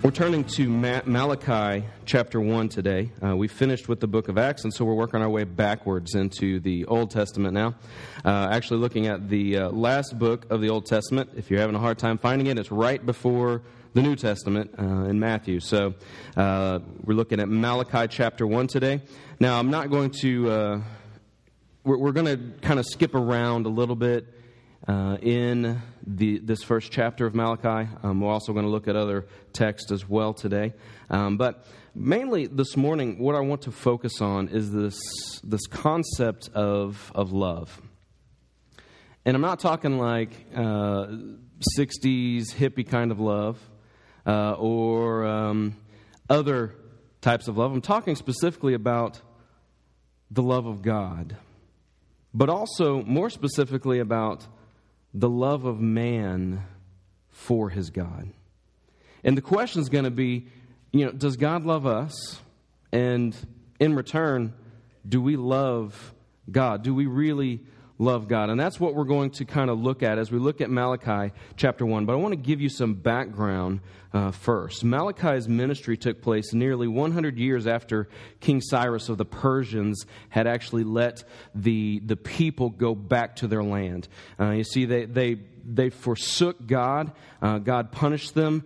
We're turning to Malachi chapter 1 today. We finished with the book of Acts, and so we're working our way backwards into the Old Testament now. Actually looking at the last book of the Old Testament. If you're having a hard time finding it, it's right before the New Testament in Matthew. So we're looking at Malachi chapter 1 today. Now, I'm not going to... we're going to kind of skip around a little bit in this first chapter of Malachi. We're also going to look at other texts as well today. But mainly this morning, what I want to focus on is this concept of love. And I'm not talking like 60s hippie kind of love or other types of love. I'm talking specifically about the love of God, but also more specifically about the love of man for his God. And the question is going to be, does God love us? And in return, do we love God? Do we really love God? And that's what we're going to kind of look at as we look at Malachi chapter 1. But I want to give you some background first. Malachi's ministry took place nearly 100 years after King Cyrus of the Persians had actually let the people go back to their land. You see, they forsook God. God punished them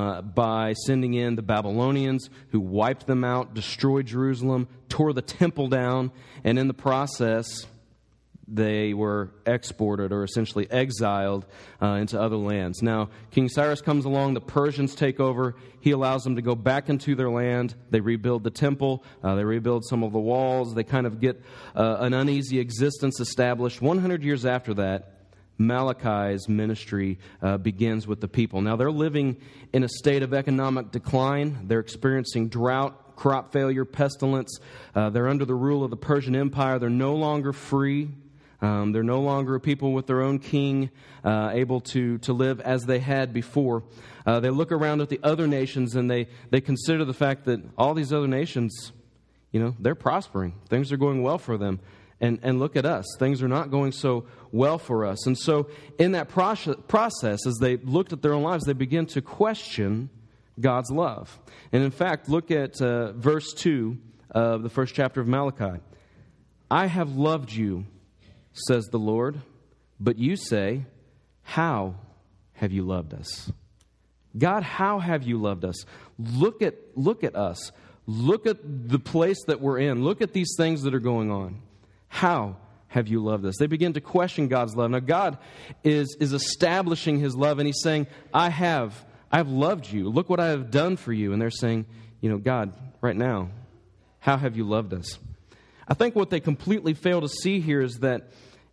by sending in the Babylonians, who wiped them out, destroyed Jerusalem, tore the temple down, and in the process, they were exported or essentially exiled into other lands. Now, King Cyrus comes along, the Persians take over, he allows them to go back into their land, they rebuild the temple, they rebuild some of the walls, they kind of get an uneasy existence established. 100 years after that, Malachi's ministry begins with the people. Now, they're living in a state of economic decline, they're experiencing drought, crop failure, pestilence, they're under the rule of the Persian Empire, they're no longer free. They're no longer a people with their own king, able to live as they had before. They look around at the other nations and they consider the fact that all these other nations, they're prospering. Things are going well for them. And look at us. Things are not going so well for us. And so in that process, as they looked at their own lives, they begin to question God's love. And in fact, look at verse 2 of the first chapter of Malachi. I have loved you, says the Lord, but you say, how have you loved us? God, how have you loved us? Look at us. Look at the place that we're in. Look at these things that are going on. How have you loved us? They begin to question God's love. Now, God is establishing His love, and He's saying, I've loved you. Look what I have done for you. And they're saying, God, right now, how have you loved us? I think what they completely fail to see here is that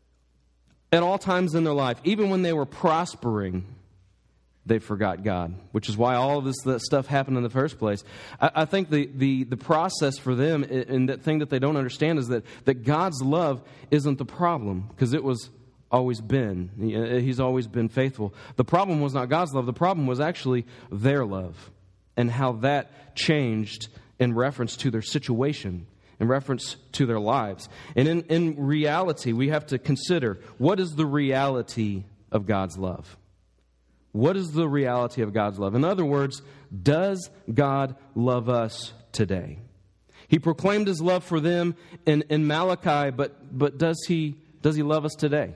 at all times in their life, even when they were prospering, they forgot God, which is why all of this stuff happened in the first place. I think the process for them, and the thing that they don't understand, is that God's love isn't the problem, because it was always been. He's always been faithful. The problem was not God's love. The problem was actually their love and how that changed in reference to their situation, in reference to their lives. And in reality, we have to consider, what is the reality of God's love? What is the reality of God's love? In other words, does God love us today? He proclaimed His love for them in Malachi, but does He love us today?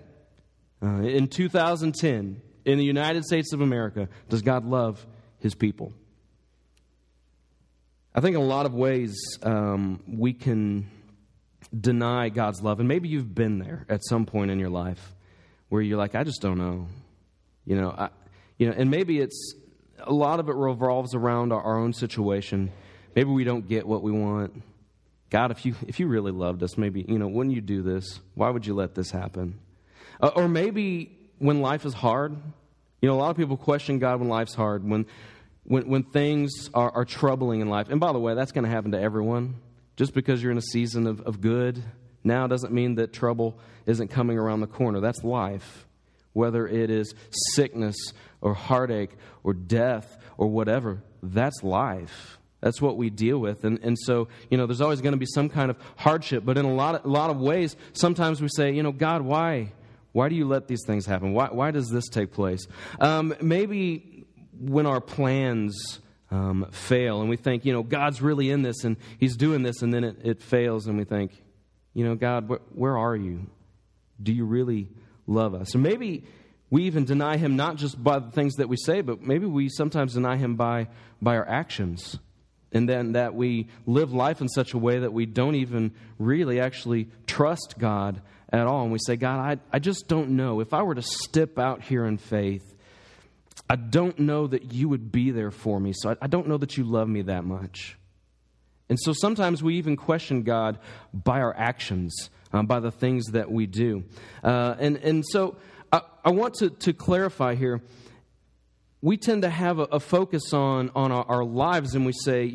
In 2010, in the United States of America, does God love His people? I think in a lot of ways we can deny God's love. And maybe you've been there at some point in your life where you're like, I just don't know. And maybe it's a lot of it revolves around our own situation. Maybe we don't get what we want. God, if you really loved us, maybe, wouldn't you do this? Why would you let this happen? Or maybe when life is hard. A lot of people question God when life's hard, when things are troubling in life. And by the way, that's going to happen to everyone. Just because you're in a season of good now doesn't mean that trouble isn't coming around the corner. That's life. Whether it is sickness or heartache or death or whatever, that's life. That's what we deal with. And so, there's always going to be some kind of hardship. But in a lot of ways, sometimes we say, God, why? Why do you let these things happen? Why does this take place? Maybe when our plans fail. And we think, God's really in this and He's doing this, and then it fails, and we think, God, where are you? Do you really love us? Or maybe we even deny Him not just by the things that we say, but maybe we sometimes deny Him by our actions. And then that we live life in such a way that we don't even really actually trust God at all. And we say, God, I just don't know. If I were to step out here in faith, I don't know that you would be there for me. So I don't know that you love me that much. And so sometimes we even question God by our actions, by the things that we do. And so I want to clarify here. We tend to have a focus on our lives, and we say,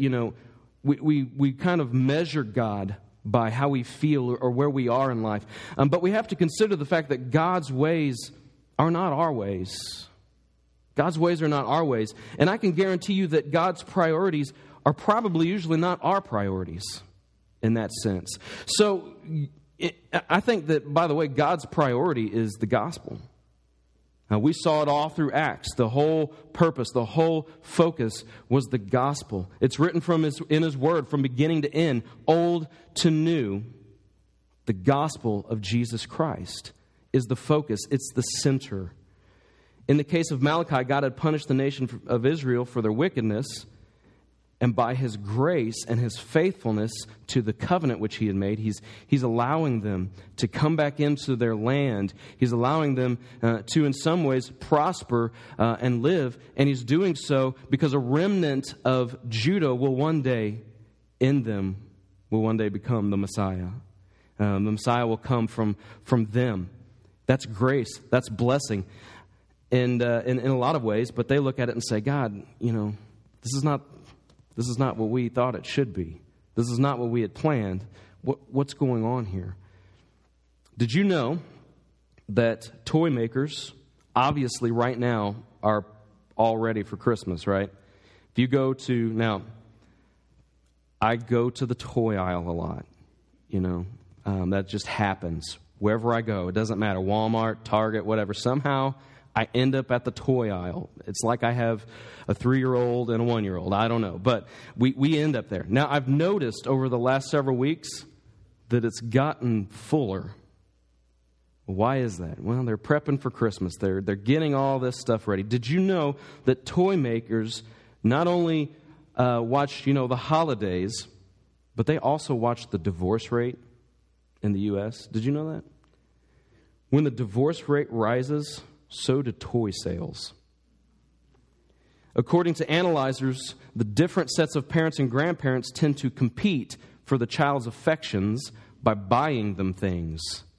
we kind of measure God by how we feel or where we are in life. But we have to consider the fact that God's ways are not our ways. God's ways are not our ways. And I can guarantee you that God's priorities are probably usually not our priorities in that sense. So I think that, by the way, God's priority is the gospel. We saw it all through Acts. The whole purpose, the whole focus was the gospel. It's written in His Word from beginning to end, old to new. The gospel of Jesus Christ is the focus. It's the center. In the case of Malachi, God had punished the nation of Israel for their wickedness. And by His grace and His faithfulness to the covenant which He had made, He's allowing them to come back into their land. He's allowing them to, in some ways, prosper and live. And He's doing so because a remnant of Judah will one day, in them, will one day become the Messiah. The Messiah will come from them. That's grace. That's blessing. And in a lot of ways, but they look at it and say, God, this is not what we thought it should be. This is not what we had planned. What's going on here? Did you know that toy makers, obviously right now, are all ready for Christmas, right? If you go to, now, I go to the toy aisle a lot, that just happens. Wherever I go, it doesn't matter, Walmart, Target, whatever, somehow I end up at the toy aisle. It's like I have a 3-year-old and a 1-year-old. I don't know. But we end up there. Now, I've noticed over the last several weeks that it's gotten fuller. Why is that? Well, they're prepping for Christmas. They're getting all this stuff ready. Did you know that toy makers not only watch, the holidays, but they also watch the divorce rate in the U.S.? Did you know that? When the divorce rate rises, so do toy sales. According to analyzers, the different sets of parents and grandparents tend to compete for the child's affections by buying them things.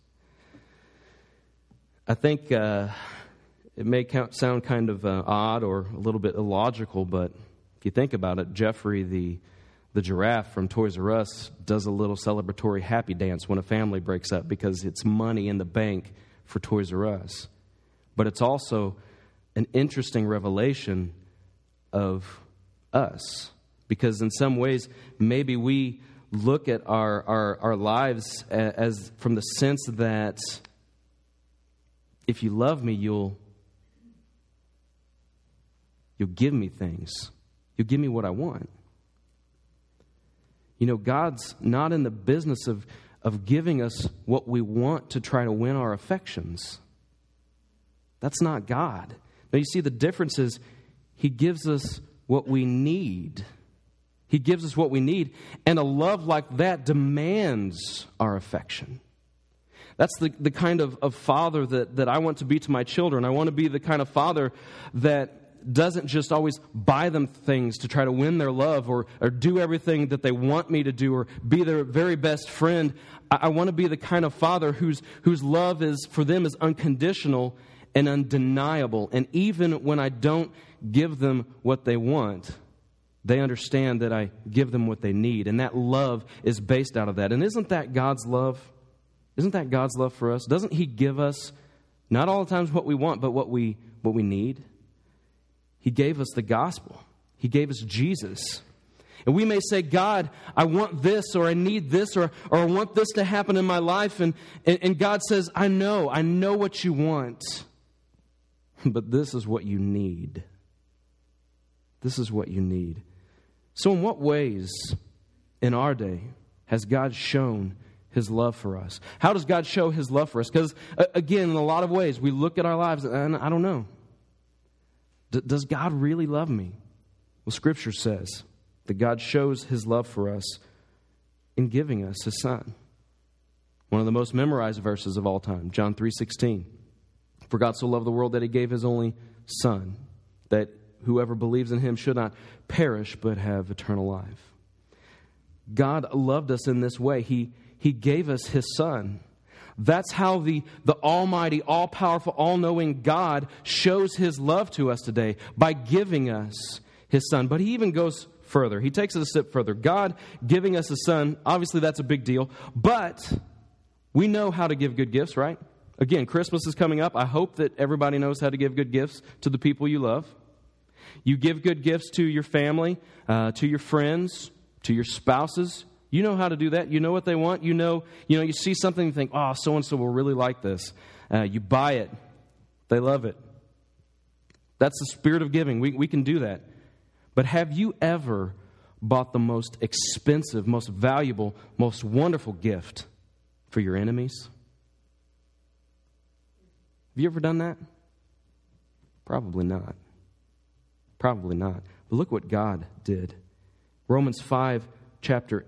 I think it may sound kind of odd or a little bit illogical, but if you think about it, Jeffrey, the giraffe from Toys R Us, does a little celebratory happy dance when a family breaks up because it's money in the bank for Toys R Us. But it's also an interesting revelation of us. Because in some ways, maybe we look at our lives as from the sense that if you love me, you'll give me things. You'll give me what I want. God's not in the business of giving us what we want to try to win our affections. That's not God. Now, you see, the difference is He gives us what we need. He gives us what we need. And a love like that demands our affection. That's the kind of father that I want to be to my children. I want to be the kind of father that doesn't just always buy them things to try to win their love or do everything that they want me to do or be their very best friend. I want to be the kind of father whose love is for them is unconditional and undeniable. And even when I don't give them what they want, they understand that I give them what they need. And that love is based out of that. And isn't that God's love? Isn't that God's love for us? Doesn't He give us, not all the times what we want, but what we need? He gave us the gospel. He gave us Jesus. And we may say, God, I want this, or I need this, or I want this to happen in my life. And God says, I know what you want. But this is what you need. This is what you need. So in what ways in our day has God shown His love for us? How does God show His love for us? Because, again, in a lot of ways, we look at our lives and I don't know. Does God really love me? Well, Scripture says that God shows His love for us in giving us His Son. One of the most memorized verses of all time, John 3:16. For God so loved the world that He gave His only Son, that whoever believes in Him should not perish but have eternal life. God loved us in this way. He gave us His Son. That's how the almighty, all-powerful, all-knowing God shows His love to us today, by giving us His Son. But He even goes further. He takes it a step further. God giving us His Son, obviously that's a big deal. But we know how to give good gifts, right? Again, Christmas is coming up. I hope that everybody knows how to give good gifts to the people you love. You give good gifts to your family, to your friends, to your spouses. You know how to do that. You know what they want. You know, you see something and think, oh, so-and-so will really like this. You buy it. They love it. That's the spirit of giving. We can do that. But have you ever bought the most expensive, most valuable, most wonderful gift for your enemies? Have you ever done that? Probably not. Probably not. But look what God did. Romans 5, chapter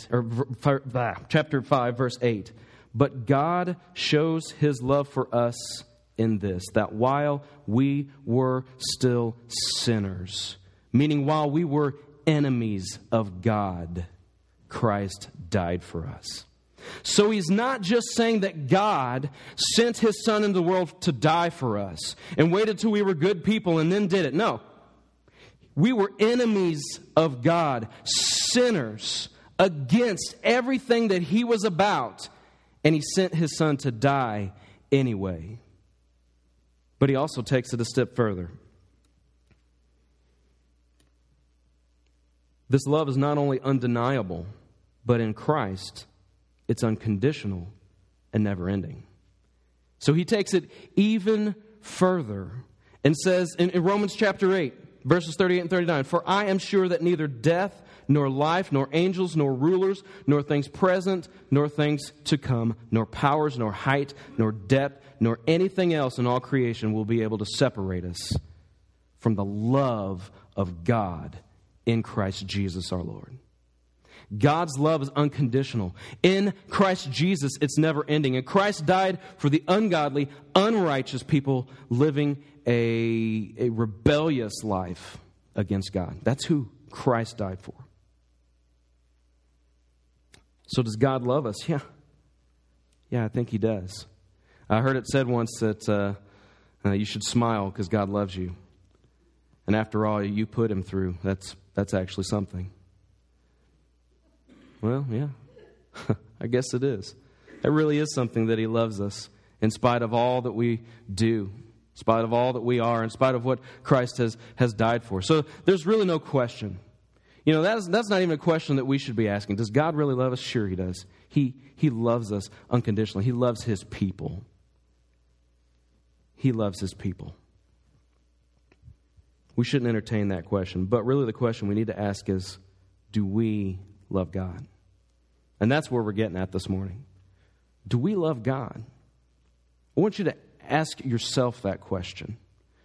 5, verse 8. But God shows His love for us in this, that while we were still sinners, meaning while we were enemies of God, Christ died for us. So He's not just saying that God sent His Son into the world to die for us and waited till we were good people and then did it. No. We were enemies of God, sinners, against everything that He was about, and He sent His Son to die anyway. But He also takes it a step further. This love is not only undeniable, but in Christ, it's unconditional and never-ending. So He takes it even further and says in Romans chapter 8, verses 38 and 39, for I am sure that neither death, nor life, nor angels, nor rulers, nor things present, nor things to come, nor powers, nor height, nor depth, nor anything else in all creation will be able to separate us from the love of God in Christ Jesus our Lord. God's love is unconditional. In Christ Jesus, it's never ending. And Christ died for the ungodly, unrighteous people living a rebellious life against God. That's who Christ died for. So does God love us? Yeah, I think He does. I heard it said once that you should smile because God loves you. And after all you put Him through, that's actually something. Well, yeah, I guess it is. It really is something that He loves us in spite of all that we do, in spite of all that we are, in spite of what Christ has died for. So there's really no question. That's not even a question that we should be asking. Does God really love us? Sure He does. He loves us unconditionally. He loves His people. He loves His people. We shouldn't entertain that question. But really the question we need to ask is, do we love God? And that's where we're getting at this morning. Do we love God? I want you to ask yourself that question.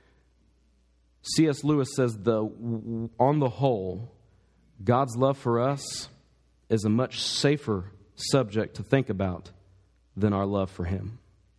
C.S. Lewis says, on the whole, God's love for us is a much safer subject to think about than our love for Him.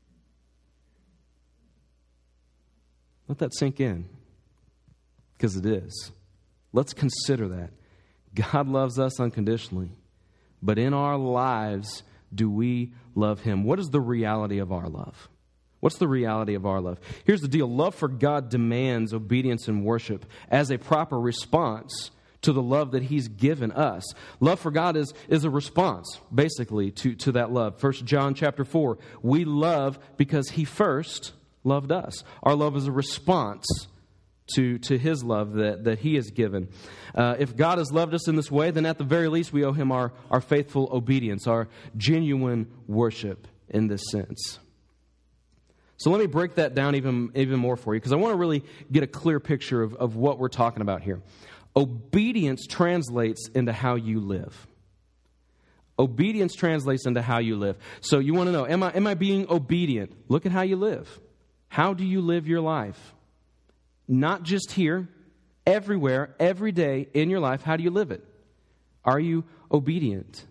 Let that sink in, because it is. Let's consider that. God loves us unconditionally, but in our lives, do we love Him? What is the reality of our love? What's the reality of our love? Here's the deal. Love for God demands obedience and worship as a proper response to the love that He's given us. Love for God is a response, basically, to that love. 1 John chapter 4, we love because He first loved us. Our love is a response to His love that He has given. If God has loved us in this way, then at the very least we owe Him our faithful obedience, our genuine worship in this sense. So let me break that down even more for you, because I want to really get a clear picture of what we're talking about here. Obedience translates into how you live. Obedience translates into how you live. So you want to know, am I being obedient? Look at how you live. How do you live your life? Not just here, everywhere, every day in your life. How do you live it? Are you obedient?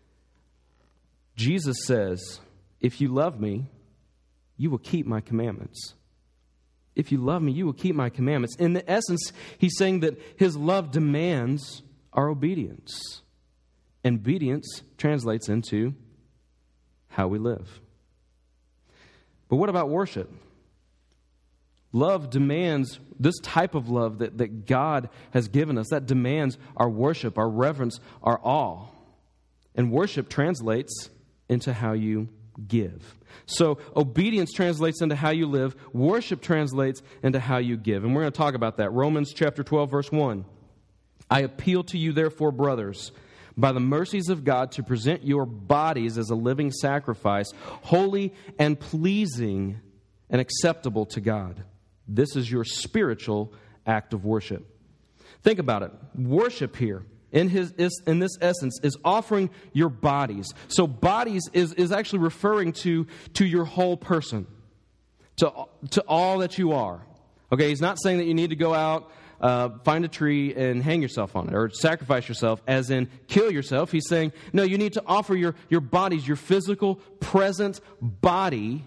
Jesus says, if you love me, you will keep my commandments. If you love me, you will keep my commandments. In the essence, he's saying that his love demands our obedience. And obedience translates into how we live. But what about worship? Love demands this type of love that God has given us. That demands our worship, our reverence, our awe. And worship translates into how you give. So obedience translates into how you live. Worship translates into how you give. And we're going to talk about that. Romans chapter 12, verse 1. I appeal to you, therefore, brothers, by the mercies of God, to present your bodies as a living sacrifice, holy and pleasing and acceptable to God. This is your spiritual act of worship. Think about it. Worship here, in this essence, is offering your bodies. So bodies is actually referring to your whole person, to all that you are. Okay, he's not saying that you need to go out, find a tree and hang yourself on it, or sacrifice yourself, as in kill yourself. He's saying, no, you need to offer your bodies, your physical, present body,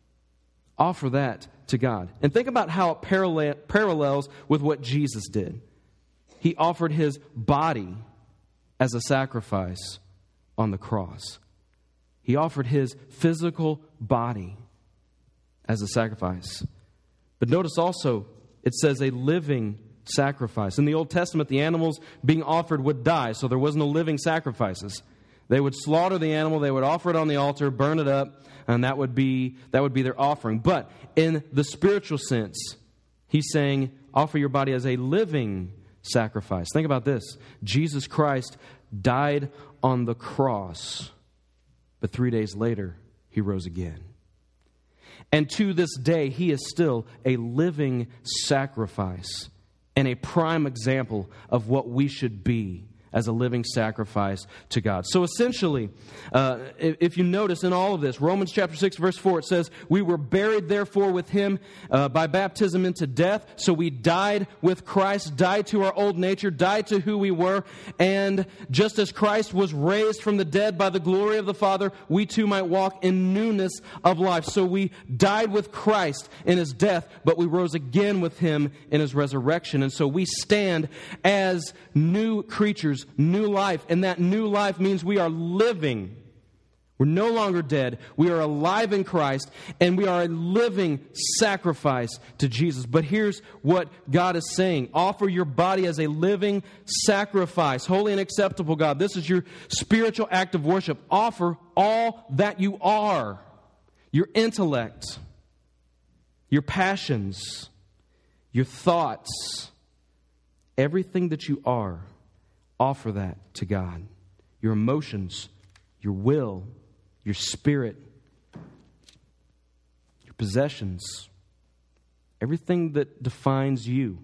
offer that to God. And think about how it parallels with what Jesus did. He offered his body as a sacrifice on the cross. He offered his physical body as a sacrifice. But notice also, it says a living sacrifice. In the Old Testament, the animals being offered would die, so there was no living sacrifices. They would slaughter the animal, they would offer it on the altar, burn it up, and that would be their offering. But in the spiritual sense, he's saying, offer your body as a living sacrifice. Think about this. Jesus Christ died on the cross, but 3 days later, he rose again. And to this day, he is still a living sacrifice and a prime example of what we should be as a living sacrifice to God. So essentially, if you notice in all of this, Romans chapter 6, verse 4, it says, we were buried therefore with him by baptism into death. So we died with Christ, died to our old nature, died to who we were. And just as Christ was raised from the dead by the glory of the Father, we too might walk in newness of life. So we died with Christ in his death, but we rose again with him in his resurrection. And so we stand as new creatures, new life, and that new life means we are living. We're no longer dead. We are alive in Christ, and we are a living sacrifice to Jesus. But here's what God is saying. Offer your body as a living sacrifice, holy and acceptable, God. This is your spiritual act of worship. Offer all that you are. Your intellect, your passions, your thoughts, everything that you are. Offer that to God. Your emotions, your will, your spirit, your possessions, everything that defines you.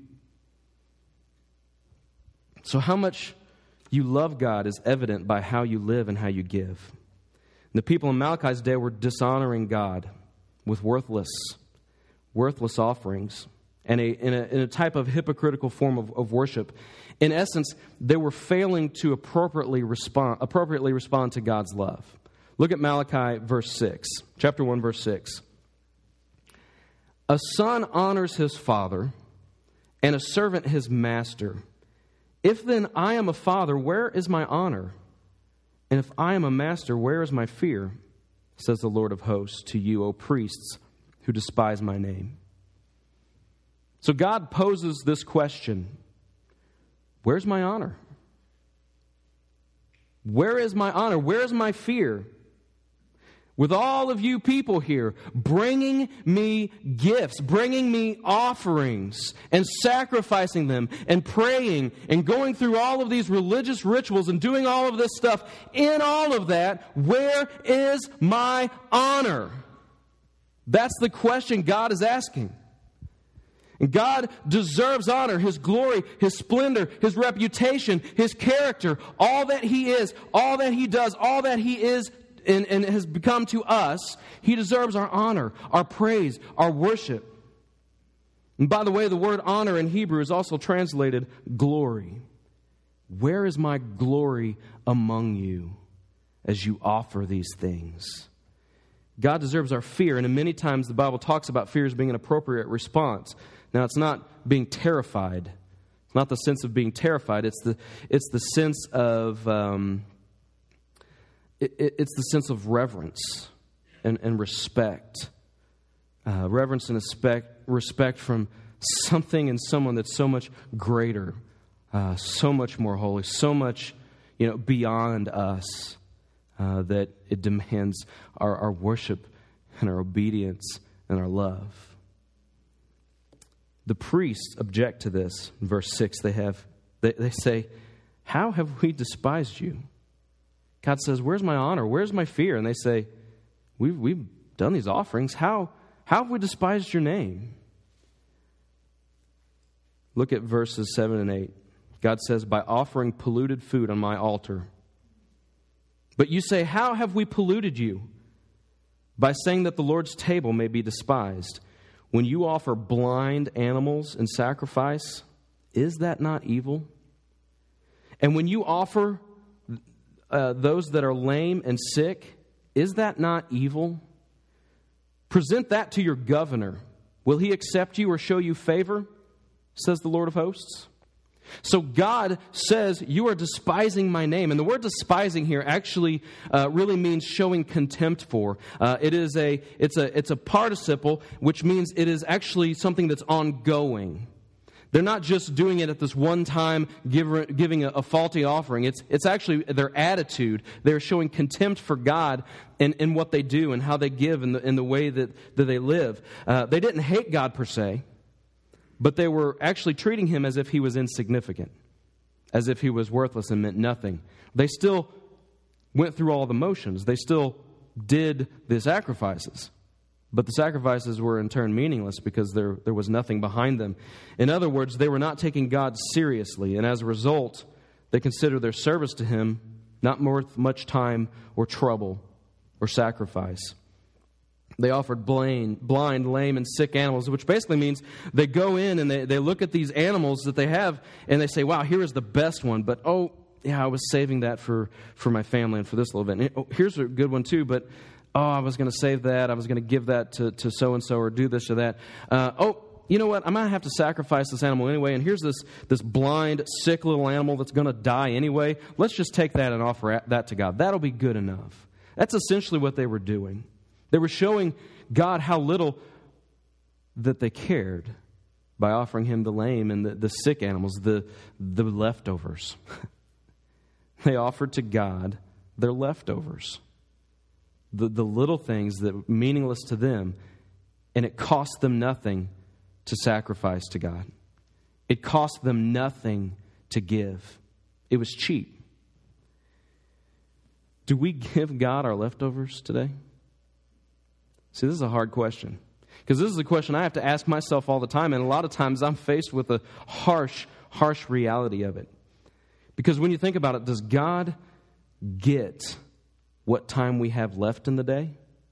So how much you love God is evident by how you live and how you give. And the people in Malachi's day were dishonoring God with worthless offerings and in a type of hypocritical form of worship. In essence, they were failing to appropriately respond to God's love. Look at Malachi verse 6, chapter 1, verse 6. A son honors his father, and a servant his master. If then I am a father, where is my honor? And if I am a master, where is my fear? Says the Lord of hosts to you, O priests, who despise my name. So God poses this question. Where's my honor? Where is my honor? Where is my fear? With all of you people here bringing me gifts, bringing me offerings, and sacrificing them, and praying, and going through all of these religious rituals, and doing all of this stuff, in all of that, where is my honor? That's the question God is asking. And God deserves honor, His glory, His splendor, His reputation, His character, all that He is, all that He does, all that He is and has become to us. He deserves our honor, our praise, our worship. And by the way, the word honor in Hebrew is also translated glory. Where is my glory among you as you offer these things? God deserves our fear, and many times the Bible talks about fear as being an appropriate response. Now, it's not being terrified. It's not the sense of being terrified. It's the sense of it's the sense of reverence and respect. Reverence and respect from something and someone that's so much greater, so much more holy, so much beyond us that it demands our worship and our obedience and our love. The priests object to this. In verse 6, they say, "How have we despised you?" God says, "Where's my honor? Where's my fear?" And they say, We've done these offerings. How have we despised your name? Look at verses 7 and 8. God says, "By offering polluted food on my altar." But you say, "How have we polluted you?" By saying that the Lord's table may be despised. When you offer blind animals in sacrifice, is that not evil? And when you offer those that are lame and sick, is that not evil? Present that to your governor. Will he accept you or show you favor? Says the Lord of hosts. So God says, you are despising my name. And the word despising here actually really means showing contempt for. It's a participle, which means it is actually something that's ongoing. They're not just doing it at this one time, giving a faulty offering. It's actually their attitude. They're showing contempt for God in what they do and how they give in the way that they live. They didn't hate God per se, but they were actually treating Him as if He was insignificant, as if He was worthless and meant nothing. They still went through all the motions. They still did the sacrifices. But the sacrifices were in turn meaningless because there was nothing behind them. In other words, they were not taking God seriously, and as a result, they considered their service to Him not worth much time or trouble or sacrifice. They offered blind, lame, and sick animals, which basically means they go in and they look at these animals that they have, and they say, wow, here is the best one, but I was saving that for my family and for this little bit. And, here's a good one too, but I was going to save that. I was going to give that to so-and-so or do this or that. You know what? I'm going to have to sacrifice this animal anyway, and here's this blind, sick little animal that's going to die anyway. Let's just take that and offer that to God. That'll be good enough. That's essentially what they were doing. They were showing God how little that they cared by offering Him the lame and the sick animals, the leftovers. They offered to God their leftovers. The little things that were meaningless to them, and it cost them nothing to sacrifice to God. It cost them nothing to give. It was cheap. Do we give God our leftovers today? See, this is a hard question, because this is a question I have to ask myself all the time, and a lot of times I'm faced with a harsh reality of it. Because when you think about it, does God get what time we have left in the day?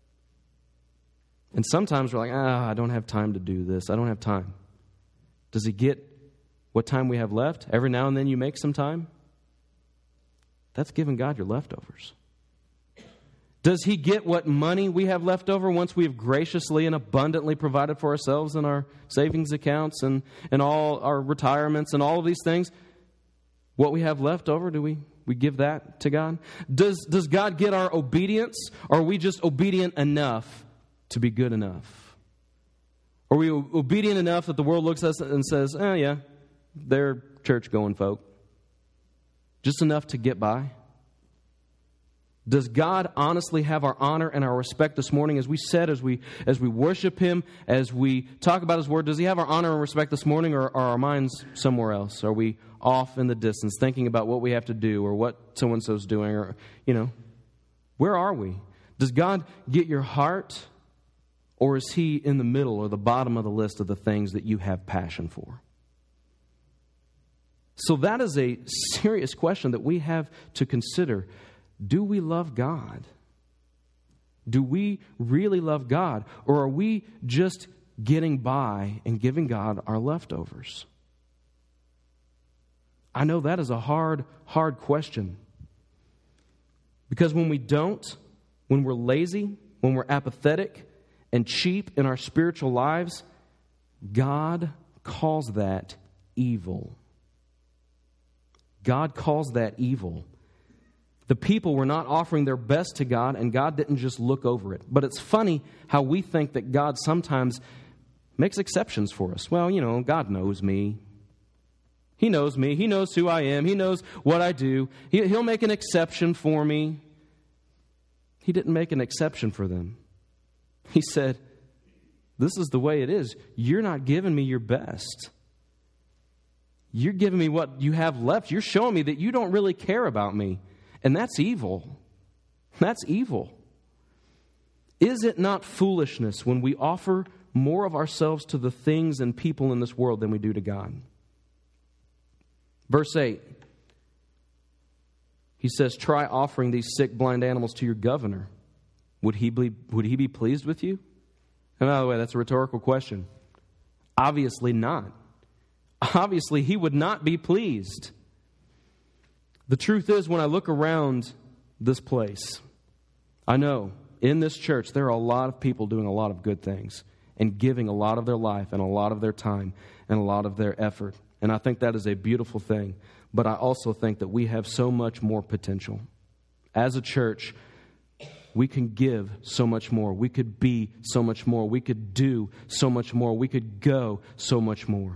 And sometimes we're like, I don't have time to do this. I don't have time. Does He get what time we have left? Every now and then you make some time? That's giving God your leftovers. Does He get what money we have left over once we have graciously and abundantly provided for ourselves in our savings accounts and all our retirements and all of these things? What we have left over, do we give that to God? Does God get our obedience, or are we just obedient enough to be good enough? Are we obedient enough that the world looks at us and says, yeah, they're church-going folk. Just enough to get by? Does God honestly have our honor and our respect this morning? As we said, as we worship Him, as we talk about His Word, does He have our honor and respect this morning, or are our minds somewhere else? Are we off in the distance thinking about what we have to do or what so-and-so's doing? Or, where are we? Does God get your heart, Or is He in the middle or the bottom of the list of the things that you have passion for? So that is a serious question that we have to consider. Do we love God? Do we really love God? Or are we just getting by and giving God our leftovers? I know that is a hard question. Because when we don't, when we're lazy, when we're apathetic and cheap in our spiritual lives, God calls that evil. God calls that evil. The people were not offering their best to God, and God didn't just look over it. But it's funny how we think that God sometimes makes exceptions for us. Well, God knows me. He knows me. He knows who I am. He knows what I do. He'll make an exception for me. He didn't make an exception for them. He said, this is the way it is. You're not giving me your best. You're giving me what you have left. You're showing me that you don't really care about me. And that's evil. That's evil. Is it not foolishness when we offer more of ourselves to the things and people in this world than we do to God? Verse 8. He says, try offering these sick, blind animals to your governor. Would he be pleased with you? And by the way, that's a rhetorical question. Obviously not. Obviously, he would not be pleased. The truth is, when I look around this place, I know in this church there are a lot of people doing a lot of good things and giving a lot of their life and a lot of their time and a lot of their effort. And I think that is a beautiful thing. But I also think that we have so much more potential. As a church, we can give so much more. We could be so much more. We could do so much more. We could go so much more.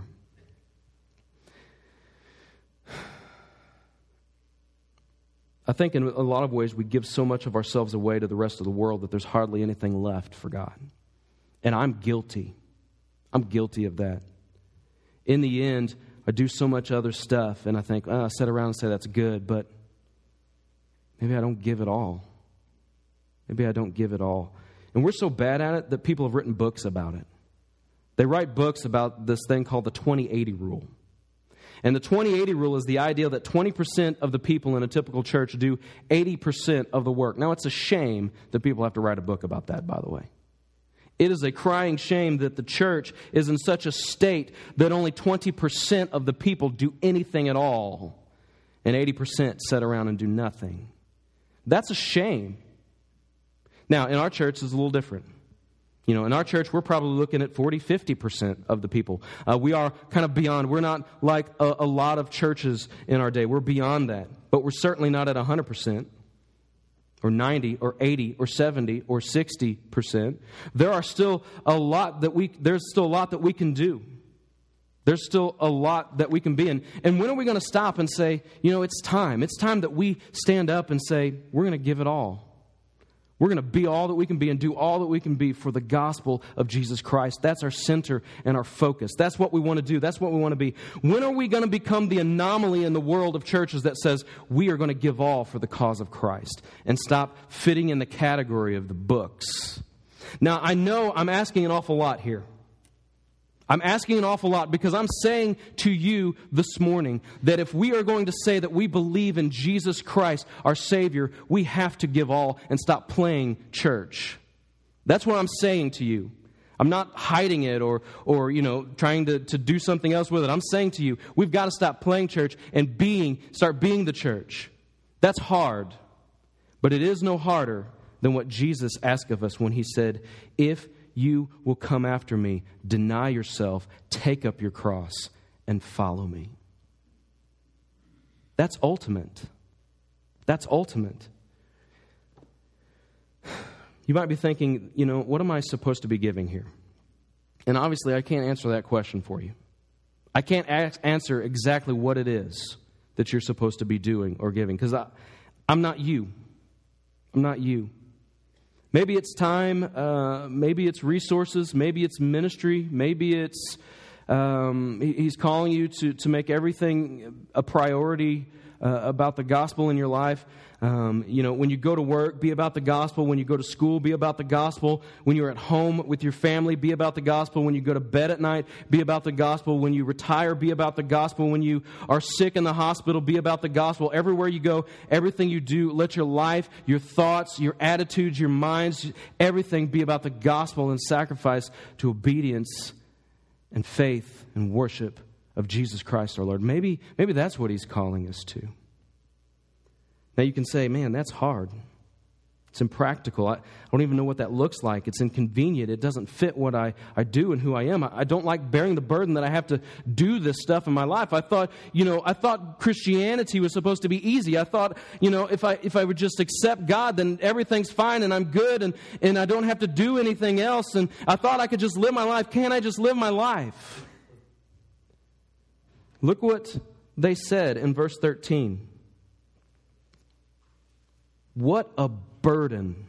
I think in a lot of ways we give so much of ourselves away to the rest of the world that there's hardly anything left for God. And I'm guilty. I'm guilty of that. In the end, I do so much other stuff, and I think, I sit around and say that's good, but maybe I don't give it all. Maybe I don't give it all. And we're so bad at it that people have written books about it. They write books about this thing called the 20-80 rule. And the 20-80 rule is the idea that 20% of the people in a typical church do 80% of the work. Now, it's a shame that people have to write a book about that, by the way. It is a crying shame that the church is in such a state that only 20% of the people do anything at all, and 80% sit around and do nothing. That's a shame. Now, in our church, it's a little different. In our church, we're probably looking at 40, 50% of the people. We are kind of beyond. We're not like a lot of churches in our day. We're beyond that. But we're certainly not at 100%, or 90, or 80, or 70, or 60%. There's still a lot that we can do. There's still a lot that we can be in. And when are we going to stop and say, it's time. It's time that we stand up and say, we're going to give it all. We're going to be all that we can be and do all that we can be for the gospel of Jesus Christ. That's our center and our focus. That's what we want to do. That's what we want to be. When are we going to become the anomaly in the world of churches that says we are going to give all for the cause of Christ and stop fitting in the category of the books? Now, I know I'm asking an awful lot here. I'm asking an awful lot because I'm saying to you this morning that if we are going to say that we believe in Jesus Christ, our Savior, we have to give all and stop playing church. That's what I'm saying to you. I'm not hiding it or trying to do something else with it. I'm saying to you, we've got to stop playing church and start being the church. That's hard, but it is no harder than what Jesus asked of us when He said, if you will come after me, deny yourself, take up your cross, and follow me. That's ultimate. That's ultimate. You might be thinking, what am I supposed to be giving here? And obviously, I can't answer that question for you. I can't answer exactly what it is that you're supposed to be doing or giving, because I'm not you. I'm not you. Maybe it's time, maybe it's resources, maybe it's ministry, maybe it's He's calling you to make everything a priority about the gospel in your life. When you go to work, be about the gospel. When you go to school, be about the gospel. When you're at home with your family, be about the gospel. When you go to bed at night, be about the gospel. When you retire, be about the gospel. When you are sick in the hospital, be about the gospel. Everywhere you go, everything you do, let your life, your thoughts, your attitudes, your minds, everything be about the gospel and sacrifice to obedience and faith and worship of Jesus Christ our Lord. Maybe that's what He's calling us to. Now you can say, man, that's hard. It's impractical. I don't even know what that looks like. It's inconvenient. It doesn't fit what I do and who I am. I don't like bearing the burden that I have to do this stuff in my life. I thought Christianity was supposed to be easy. I thought, if I would just accept God, then everything's fine and I'm good and I don't have to do anything else. And I thought I could just live my life. Can't I just live my life? Look what they said in verse 13. What a burden.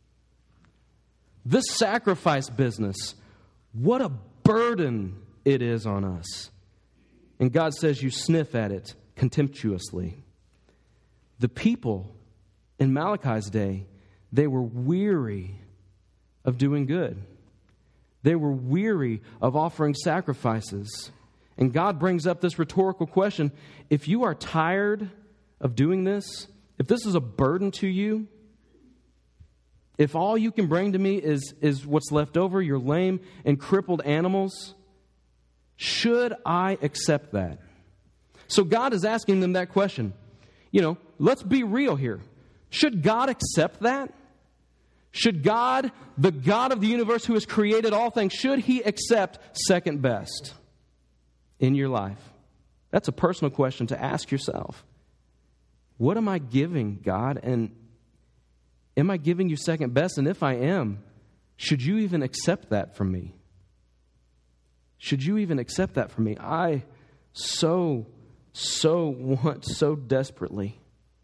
This sacrifice business, what a burden it is on us. And God says you sniff at it contemptuously. The people in Malachi's day, they were weary of doing good. They were weary of offering sacrifices. And God brings up this rhetorical question. If you are tired of doing this, if this is a burden to you, if all you can bring to me is what's left over, your lame and crippled animals, should I accept that? So God is asking them that question. Let's be real here. Should God accept that? Should God, the God of the universe who has created all things, should He accept second best in your life? That's a personal question to ask yourself. What am I giving, God? And am I giving you second best? And if I am, should you even accept that from me? Should you even accept that from me? I so want so desperately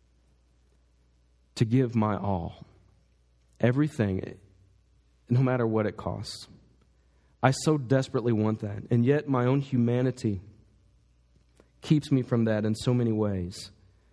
to give my all. Everything, no matter what it costs. I so desperately want that. And yet my own humanity keeps me from that in so many ways.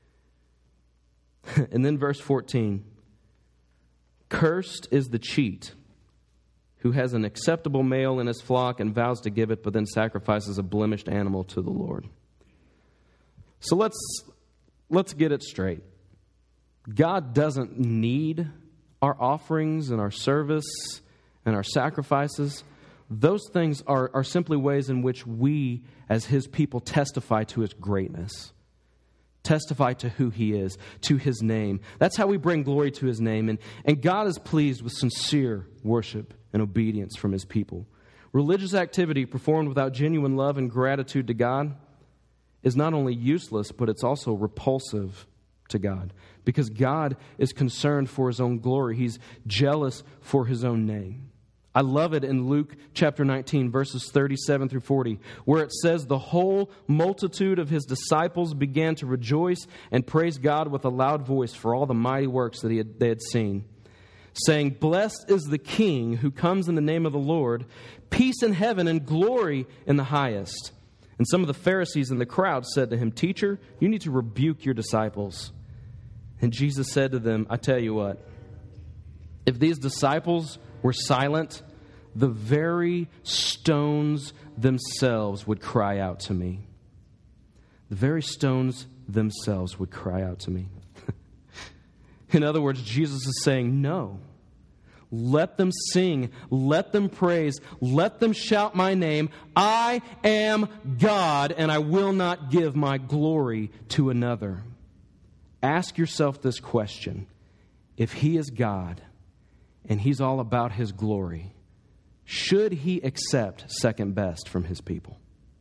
And then verse 14. Cursed is the cheat who has an acceptable male in his flock and vows to give it, but then sacrifices a blemished animal to the Lord. So let's get it straight. God doesn't need our offerings and our service and our sacrifices. Those things are simply ways in which we, as His people, testify to His greatness. Testify to who He is, to His name. That's how we bring glory to His name. And God is pleased with sincere worship and obedience from His people. Religious activity performed without genuine love and gratitude to God is not only useless, but it's also repulsive to God. Because God is concerned for His own glory. He's jealous for His own name. I love it in Luke chapter 19, verses 37 through 40, where it says, the whole multitude of His disciples began to rejoice and praise God with a loud voice for all the mighty works that they had seen, saying, blessed is the King who comes in the name of the Lord, peace in heaven and glory in the highest. And some of the Pharisees in the crowd said to Him, Teacher, you need to rebuke your disciples. And Jesus said to them, I tell you what, if these disciples were silent, the very stones themselves would cry out to me. The very stones themselves would cry out to me. In other words, Jesus is saying, no. Let them sing. Let them praise. Let them shout my name. I am God, and I will not give my glory to another. Ask yourself this question. If He is God, and He's all about His glory, should He accept second best from His people?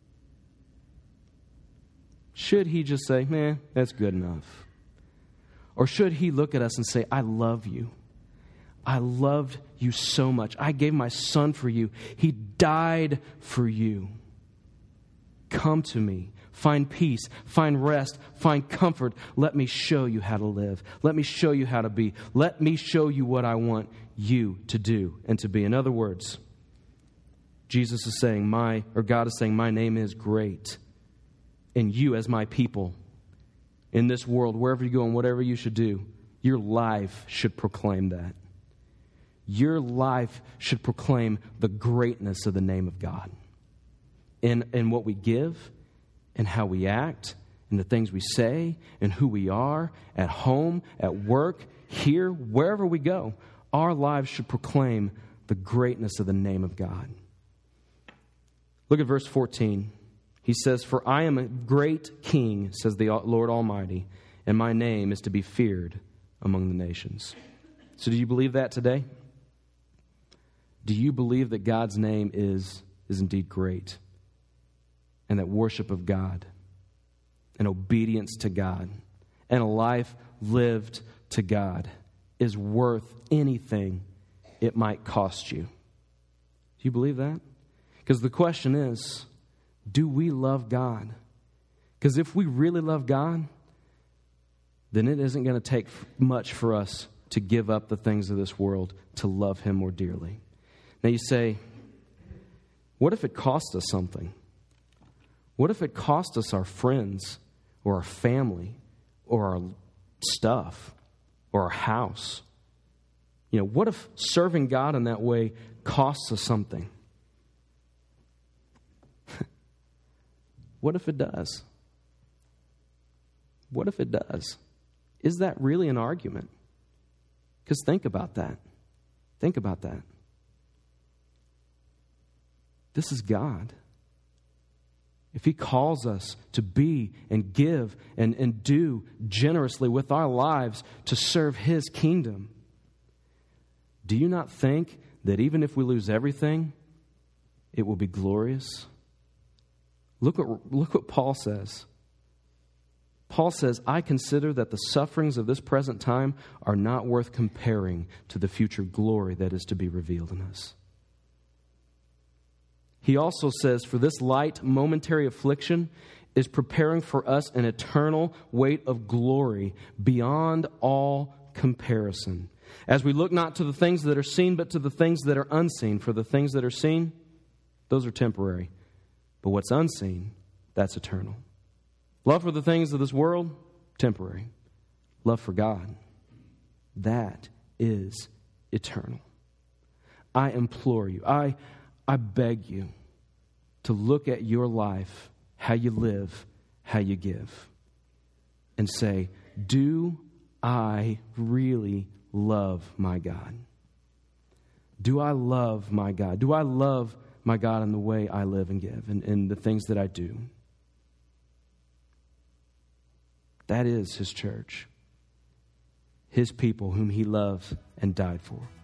Should He just say, man, that's good enough? Or should He look at us and say, I love you. I loved you so much. I gave my Son for you. He died for you. Come to me. Find peace, find rest, find comfort. Let me show you how to live. Let me show you how to be. Let me show you what I want you to do and to be. In other words, Jesus is saying, God is saying, my name is great. And you as my people in this world, wherever you go and whatever you should do, your life should proclaim that. Your life should proclaim the greatness of the name of God. In what we give, and how we act, and the things we say, and who we are, at home, at work, here, wherever we go, our lives should proclaim the greatness of the name of God. Look at verse 14. He says, "For I am a great king, says the Lord Almighty, and my name is to be feared among the nations." So do you believe that today? Do you believe that God's name is indeed great, and that worship of God and obedience to God and a life lived to God is worth anything it might cost you? Do you believe that? Because the question is, do we love God? Because if we really love God, then it isn't going to take much for us to give up the things of this world to love Him more dearly. Now you say, what if it cost us something? What if it cost us our friends or our family or our stuff or our house? What if serving God in that way costs us something? What if it does? What if it does? Is that really an argument? Because think about that. Think about that. This is God. If He calls us to be and give and do generously with our lives to serve His kingdom, do you not think that even if we lose everything, it will be glorious? Look what Paul says. Paul says, "I consider that the sufferings of this present time are not worth comparing to the future glory that is to be revealed in us." He also says, "For this light momentary affliction is preparing for us an eternal weight of glory beyond all comparison. As we look not to the things that are seen, but to the things that are unseen. For the things that are seen, those are temporary. But what's unseen, that's eternal." Love for the things of this world, temporary. Love for God, that is eternal. I implore you, I beg you to look at your life, how you live, how you give, and say, do I really love my God? Do I love my God? Do I love my God in the way I live and give and in the things that I do? That is His church, His people whom He loves and died for.